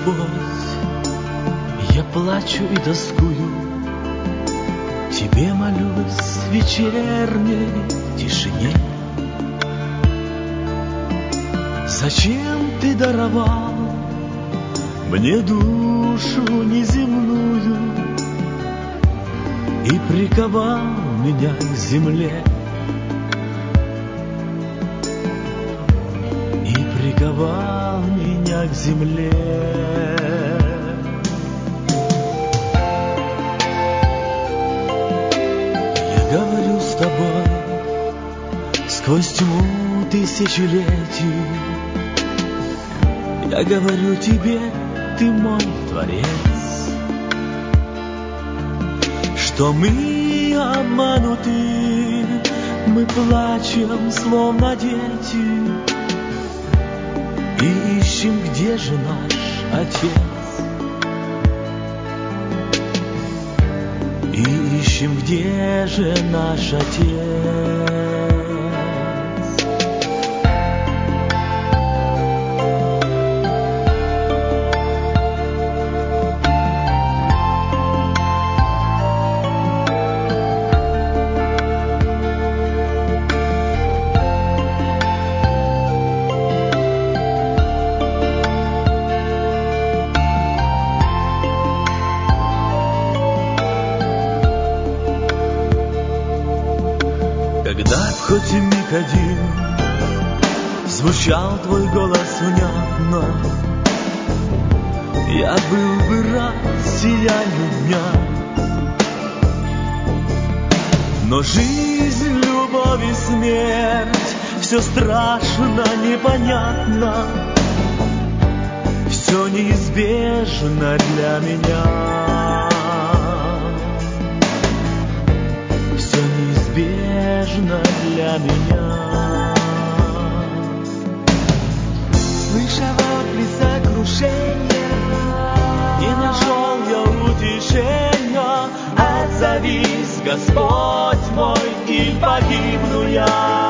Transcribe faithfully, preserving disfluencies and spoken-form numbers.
любовь, я плачу и тоскую, тебе молюсь в вечерней тишине. Зачем ты даровал мне душу неземную и приковал меня к земле, и приковал меня к земле? Я говорю с тобой сквозь тьму тысячелетий, я говорю тебе, ты мой творец, что мы обмануты, мы плачем, словно дети, и ищем, где же наш отец, и ищем, где же наш отец. Когда хоть и миг один звучал твой голос внятно, я был бы рад сиянию дня. Но жизнь, любовь и смерть, все страшно, непонятно, все неизбежно для меня. Все неизбежно для меня. Слыша вопли сокрушения, не нашел я утешения. отзовись, Господь мой, и погибну я.